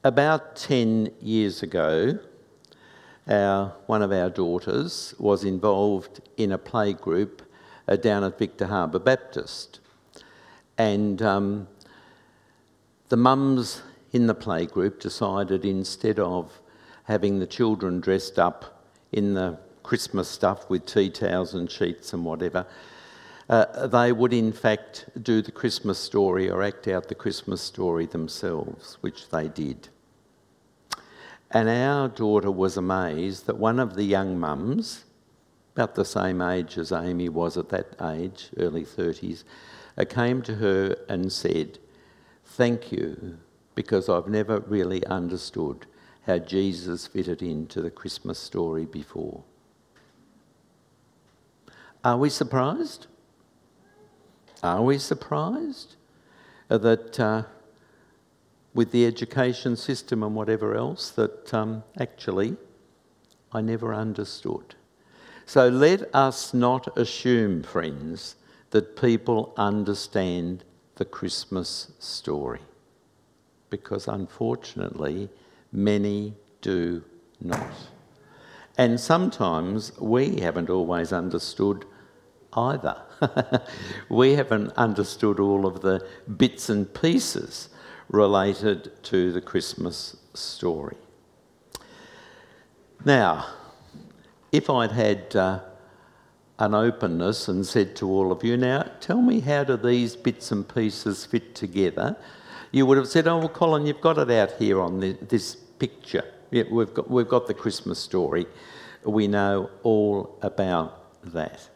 About 10 years ago, one of our daughters was involved in a play group down at Victor Harbour Baptist. And the mums in the play group decided, instead of having the children dressed up in the Christmas stuff with tea towels and sheets and whatever, they would in fact do the Christmas story or act out the Christmas story themselves, which they did. And our daughter was amazed that one of the young mums, about the same age as Amy was at that age, early 30s, came to her and said, "Thank you, because I've never really understood how Jesus fitted into the Christmas story before." Are we surprised? Are we surprised that with the education system and whatever else that actually I never understood? So let us not assume, friends, that people understand the Christmas story, because unfortunately many do not. And sometimes we haven't always understood either. We haven't understood all of the bits and pieces related to the Christmas story. Now, if I'd had an openness and said to all of you, "Now, tell me, how do these bits and pieces fit together?" you would have said, "Oh, well, Colin, you've got it out here on this picture. Yeah, we've got the Christmas story. We know all about that."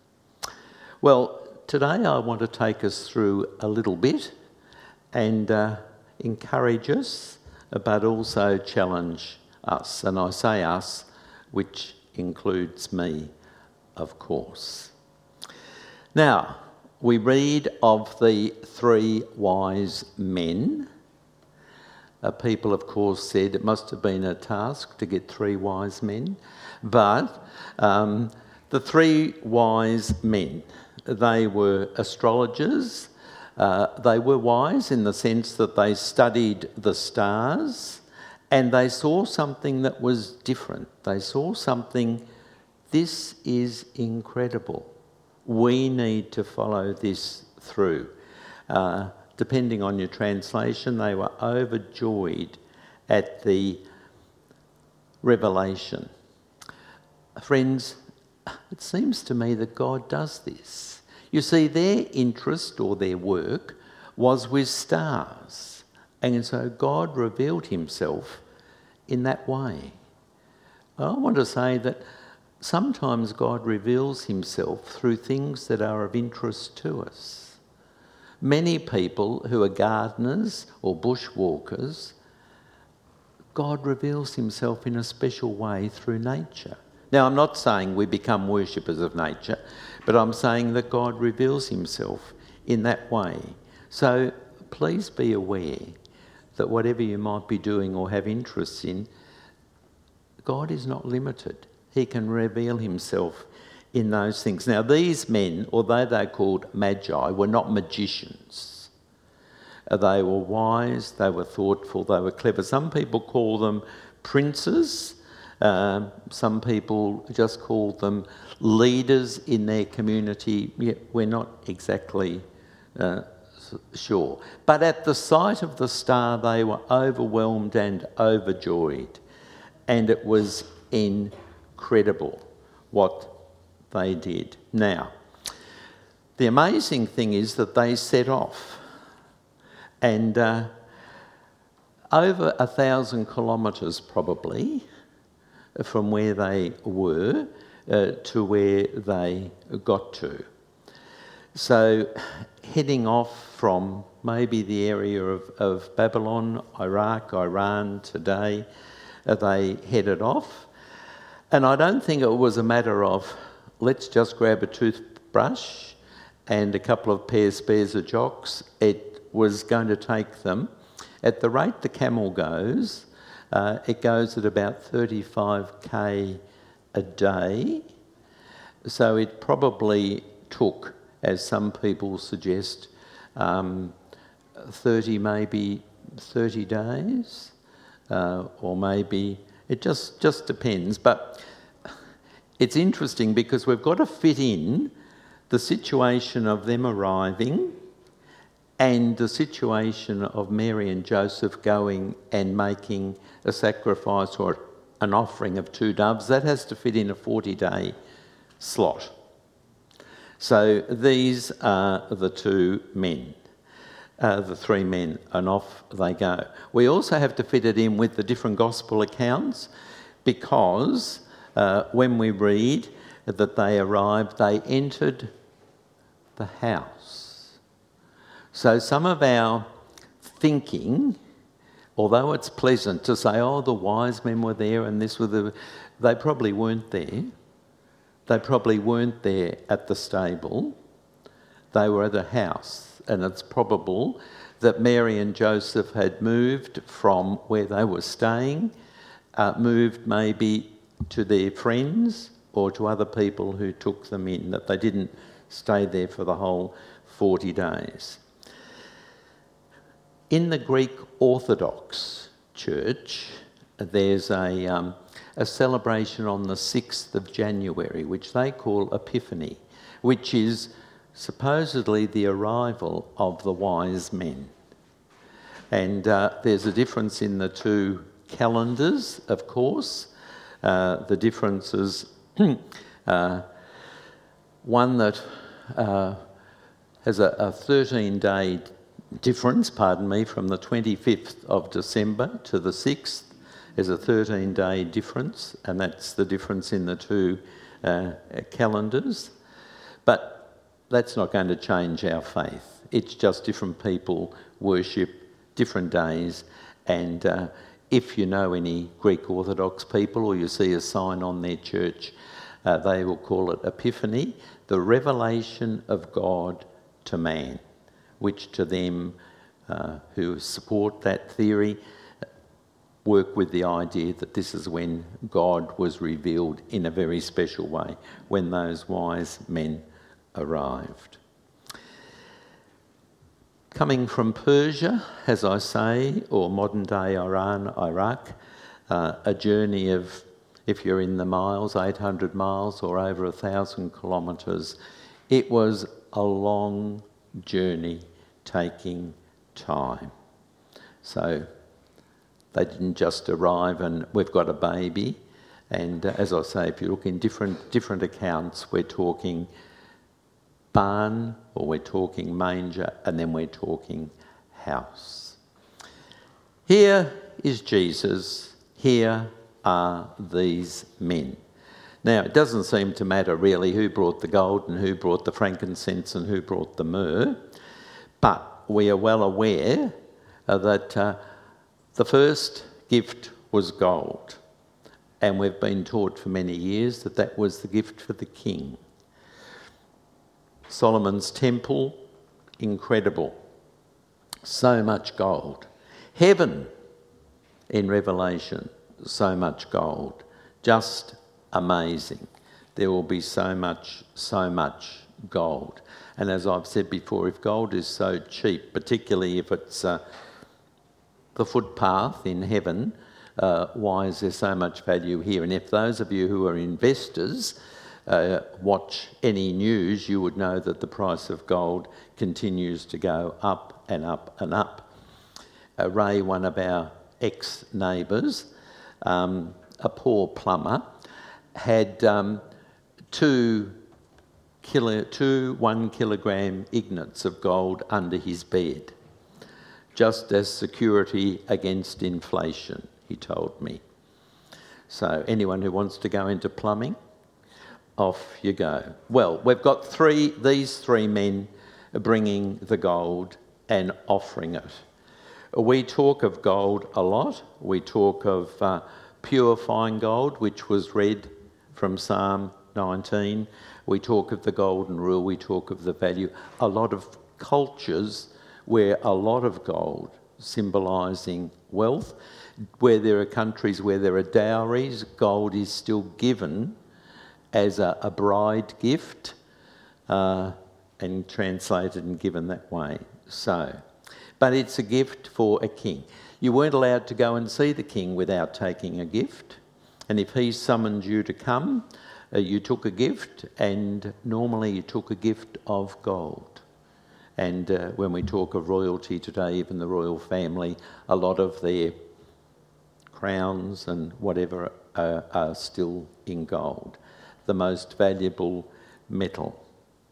Well, today I want to take us through a little bit and encourage us, but also challenge us. And I say us, which includes me, of course. Now, we read of the 3 wise men. People, of course, said it must have been a task to get 3 wise men. But the 3 wise men, they were astrologers. They were wise in the sense that they studied the stars and they saw something that was different. They saw something, this is incredible. We need to follow this through. Depending on your translation, they were overjoyed at the revelation. Friends, it seems to me that God does this. You see, their interest or their work was with stars, and so God revealed himself in that way. I want to say that sometimes God reveals himself through things that are of interest to us. Many people who are gardeners or bushwalkers, God reveals himself in a special way through nature. Now, I'm not saying we become worshippers of nature, but I'm saying that God reveals himself in that way. So please be aware that whatever you might be doing or have interests in, God is not limited. He can reveal himself in those things. Now, these men, although they're called magi, were not magicians. They were wise, they were thoughtful, they were clever. Some people call them princes. Some people just call them leaders in their community. Yeah, we're not exactly sure. But at the sight of the star, they were overwhelmed and overjoyed. And it was incredible what they did. Now, the amazing thing is that they set off. And over 1,000 kilometres probably from where they were to where they got to. So heading off from maybe the area of Babylon, Iraq, Iran today, they headed off. And I don't think it was a matter of, let's just grab a toothbrush and a couple of spares of jocks. It was going to take them, at the rate the camel goes, it goes at about 35k a day. So it probably took, as some people suggest, 30 days or maybe it just depends. But it's interesting because we've got to fit in the situation of them arriving and the situation of Mary and Joseph going and making a sacrifice or an offering of 2 doves. That has to fit in a 40-day slot. So these are the 2 men, the 3 men, and off they go. We also have to fit it in with the different gospel accounts, because when we read that they arrived, they entered the house. So some of our thinking, although it's pleasant to say, oh, the wise men were there and this were they probably weren't there. They probably weren't there at the stable. They were at a house, and it's probable that Mary and Joseph had moved from where they were staying, moved maybe to their friends or to other people who took them in, that they didn't stay there for the whole 40 days. In the Greek Orthodox Church, there's a celebration on the 6th of January, which they call Epiphany, which is supposedly the arrival of the wise men. And there's a difference in the 2 calendars, of course. The difference is one that has a 13-day difference, from the 25th of December to the 6th. There's a 13-day difference, and that's the difference in the 2 calendars. But that's not going to change our faith. It's just different people worship different days, and if you know any Greek Orthodox people or you see a sign on their church, they will call it Epiphany, the revelation of God to man, which to them who support that theory work with the idea that this is when God was revealed in a very special way, when those wise men arrived. Coming from Persia, as I say, or modern-day Iran, Iraq, a journey of, if you're in the miles, 800 miles or over 1,000 kilometres, it was a long journey taking time. So they didn't just arrive and we've got a baby. And as I say, if you look in different accounts, we're talking barn, or we're talking manger, and then we're talking house. Here is Jesus. Here are these men. Now, it doesn't seem to matter really who brought the gold and who brought the frankincense and who brought the myrrh, but we are well aware that the first gift was gold, and we've been taught for many years that that was the gift for the king. Solomon's temple, incredible. So much gold. Heaven, in Revelation, so much gold. Just amazing. There will be so much gold. And as I've said before, if gold is so cheap, particularly if it's the footpath in heaven, why is there so much value here? And if those of you who are investors watch any news, you would know that the price of gold continues to go up and up and up. Ray, one of our ex-neighbours, a poor plumber, had 2 1 kilogram ingots of gold under his bed, just as security against inflation, he told me. So anyone who wants to go into plumbing, off you go. Well, we've got these three men bringing the gold and offering it. We talk of gold a lot. We talk of purifying gold, which was read from Psalm 19. We talk of the golden rule. We talk of the value. A lot of cultures where a lot of gold symbolising wealth, where there are countries where there are dowries, gold is still given as a bride gift and translated and given that way. So, but it's a gift for a king. You weren't allowed to go and see the king without taking a gift. And if he summoned you to come, you took a gift, and normally you took a gift of gold. And when we talk of royalty today, even the royal family, a lot of their crowns and whatever are still in gold, the most valuable metal.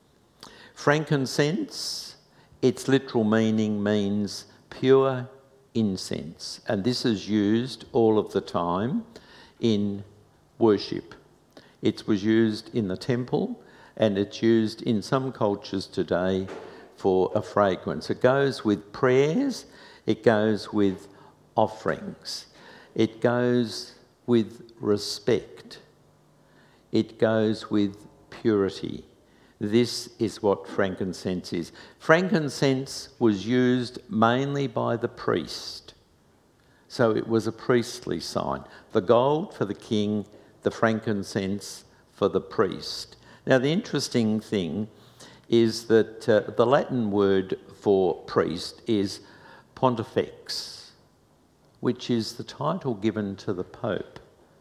Frankincense, its literal meaning means pure incense, and this is used all of the time in worship. It was used in the temple, and it's used in some cultures today for a fragrance. It goes with prayers, it goes with offerings, it goes with respect, it goes with purity. This is what frankincense is. Frankincense was used mainly by the priest. So it was a priestly sign. The gold for the king, the frankincense for the priest. Now the interesting thing is that the Latin word for priest is pontifex, which is the title given to the Pope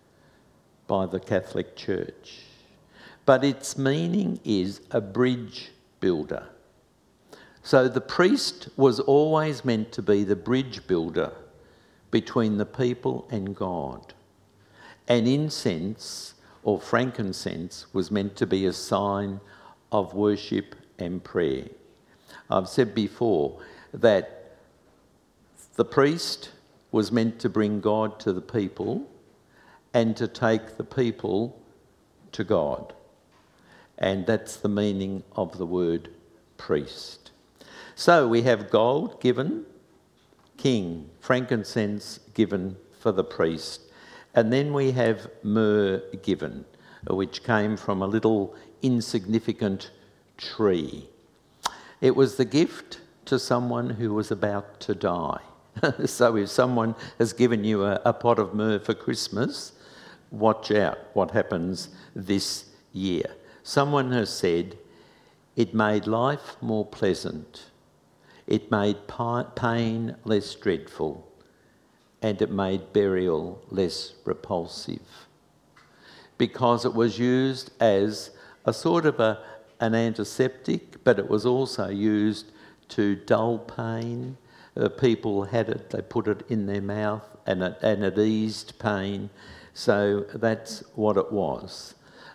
by the Catholic Church. But its meaning is a bridge builder. So the priest was always meant to be the bridge builder between the people and God. And incense, or frankincense, was meant to be a sign of worship and prayer. I've said before that the priest was meant to bring God to the people and to take the people to God. And that's the meaning of the word priest. So we have gold given, king, frankincense given for the priest. And then we have myrrh given, which came from a little insignificant tree. It was the gift to someone who was about to die. So if someone has given you a pot of myrrh for Christmas, watch out what happens this year. Someone has said, it made life more pleasant, it made pain less dreadful, and it made burial less repulsive. Because it was used as a sort of an antiseptic, but it was also used to dull pain. People had it, they put it in their mouth, and it eased pain. So that's what it was.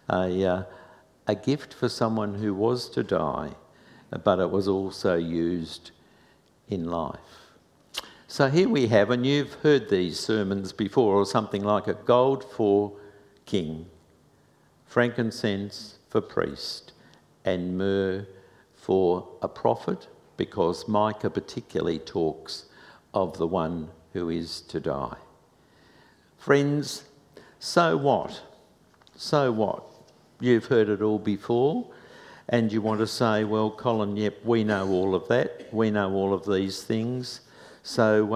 A gift for someone who was to die, but it was also used in life. So here we have, and you've heard these sermons before, or something like it: gold for king, frankincense for priest, and myrrh for a prophet, because Micah particularly talks of the one who is to die. Friends, so what? So what? You've heard it all before, and you want to say, well, Colin, yep, we know all of that. We know all of these things. So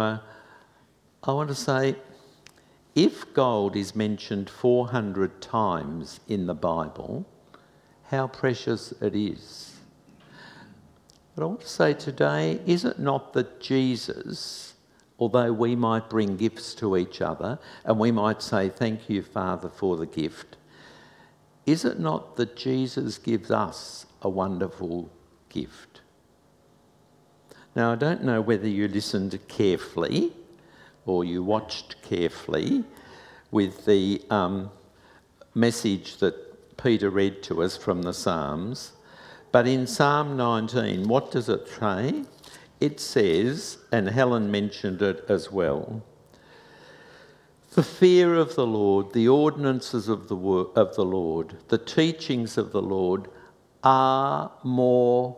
I want to say, if gold is mentioned 400 times in the Bible, how precious it is. But I want to say today, is it not that Jesus, although we might bring gifts to each other, and we might say, thank you, Father, for the gift, is it not that Jesus gives us a wonderful gift? Now, I don't know whether you listened carefully or you watched carefully with the message that Peter read to us from the Psalms, but in Psalm 19, what does it say? It says, and Helen mentioned it as well, the fear of the Lord, the ordinances of the Lord, the teachings of the Lord are more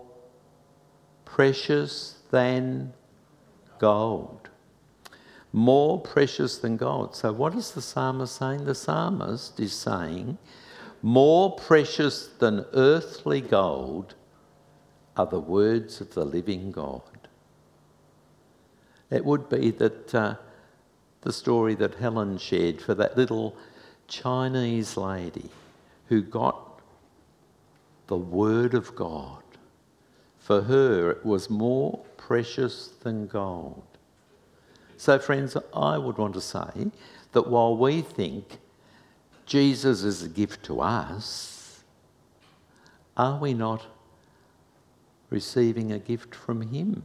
precious than gold. More precious than gold. So what is the psalmist saying? The psalmist is saying, more precious than earthly gold are the words of the living God. It would be that the story that Helen shared for that little Chinese lady who got the word of God. For her, it was more precious than gold. So, friends, I would want to say that while we think Jesus is a gift to us, are we not receiving a gift from him?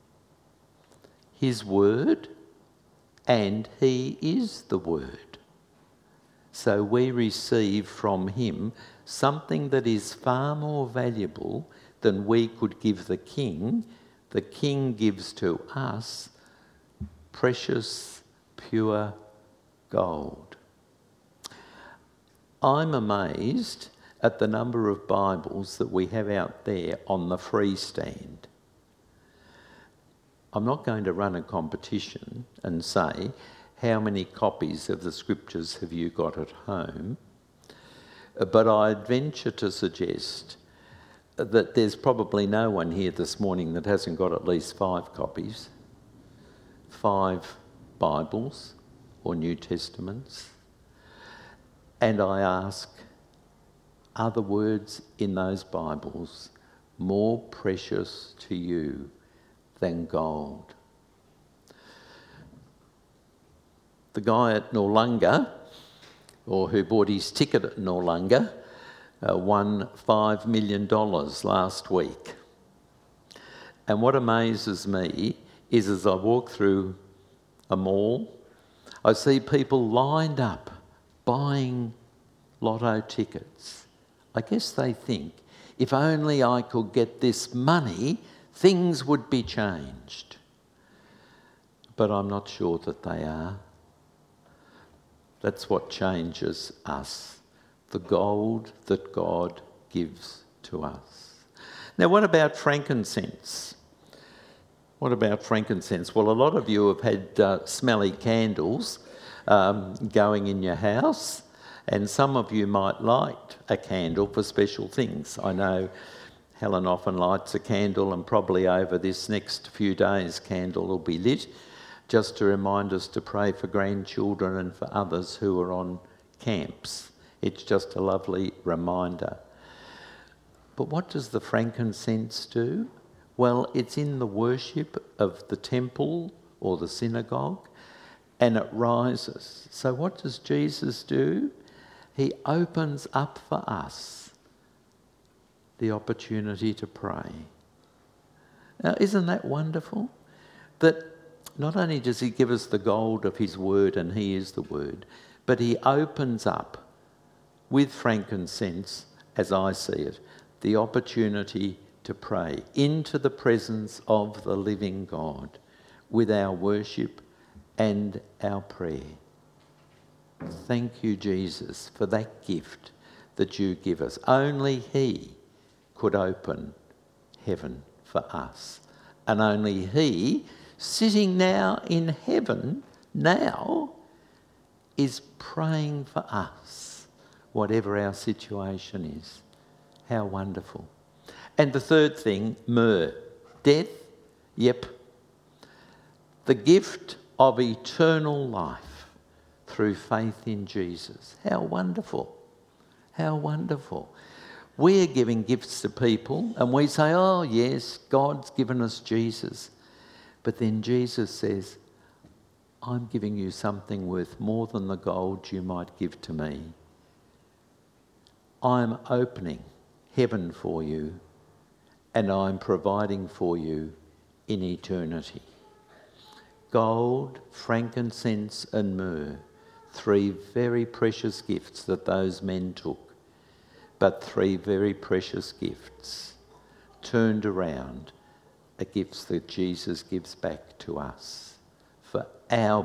His word, and he is the word. So we receive from him something that is far more valuable than we could give the king. The king gives to us precious, pure gold. I'm amazed at the number of Bibles that we have out there on the free stand. I'm not going to run a competition and say, how many copies of the scriptures have you got at home? But I'd venture to suggest that there's probably no one here this morning that hasn't got at least 5 copies, 5 Bibles or New Testaments. And I ask, are the words in those Bibles more precious to you than gold? The guy at Noarlunga, or who bought his ticket at Noarlunga, won $5 million last week. And what amazes me is as I walk through a mall, I see people lined up buying lotto tickets. I guess they think, if only I could get this money, things would be changed. But I'm not sure that they are. That's what changes us, the gold that God gives to us. Now, what about frankincense? What about frankincense? Well, a lot of you have had smelly candles going in your house, and some of you might light a candle for special things. I know Helen often lights a candle, and probably over this next few days, candle will be lit, just to remind us to pray for grandchildren and for others who are on camps. It's just a lovely reminder. But what does the frankincense do? Well, it's in the worship of the temple or the synagogue, and it rises. So what does Jesus do? He opens up for us the opportunity to pray. Now, isn't that wonderful? That not only does he give us the gold of his word, and he is the word, but he opens up with frankincense, as I see it, the opportunity to pray into the presence of the living God with our worship and our prayer. Thank you, Jesus, for that gift that you give us. Only he could open heaven for us. And only he, sitting now in heaven, now, is praying for us, whatever our situation is. How wonderful. And the third thing, myrrh. Death, yep. The gift of eternal life through faith in Jesus. How wonderful. How wonderful. We're giving gifts to people and we say, oh yes, God's given us Jesus. But then Jesus says, I'm giving you something worth more than the gold you might give to me. I'm opening heaven for you, and I'm providing for you in eternity. Gold, frankincense and myrrh, 3 very precious gifts that those men took, but 3 very precious gifts turned around, are gifts that Jesus gives back to us for our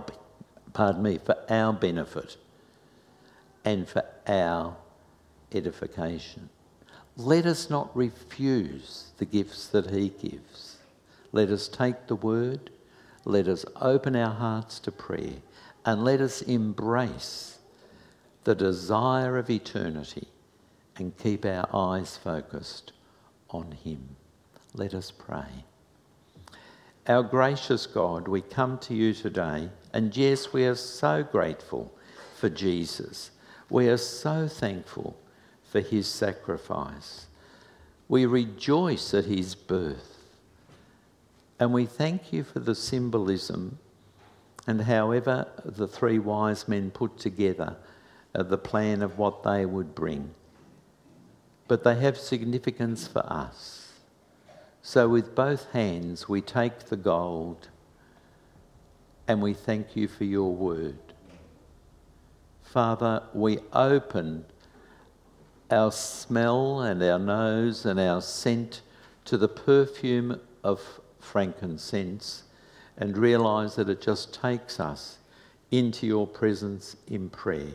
benefit and for our edification. Let us not refuse the gifts that he gives. Let us take the word, let us open our hearts to prayer, and let us embrace the desire of eternity and keep our eyes focused on him. Let us pray. Our gracious God, we come to you today, and yes, we are so grateful for Jesus. We are so thankful for his sacrifice. We rejoice at his birth. And we thank you for the symbolism And however the three wise men put together the plan of what they would bring, but they have significance for us. So with both hands we take the gold and we thank you for your word. Father, we open our smell and our nose and our scent to the perfume of frankincense and realise that it just takes us into your presence in prayer.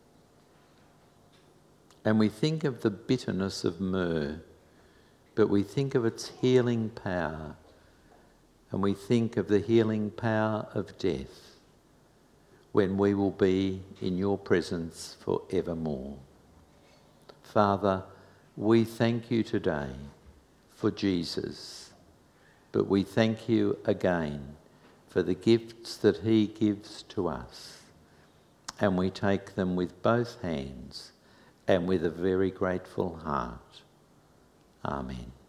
And we think of the bitterness of myrrh, but we think of its healing power, and we think of the healing power of death when we will be in your presence forevermore. Father, we thank you today for Jesus, but we thank you again for the gifts that he gives to us, and we take them with both hands and with a very grateful heart. Amen.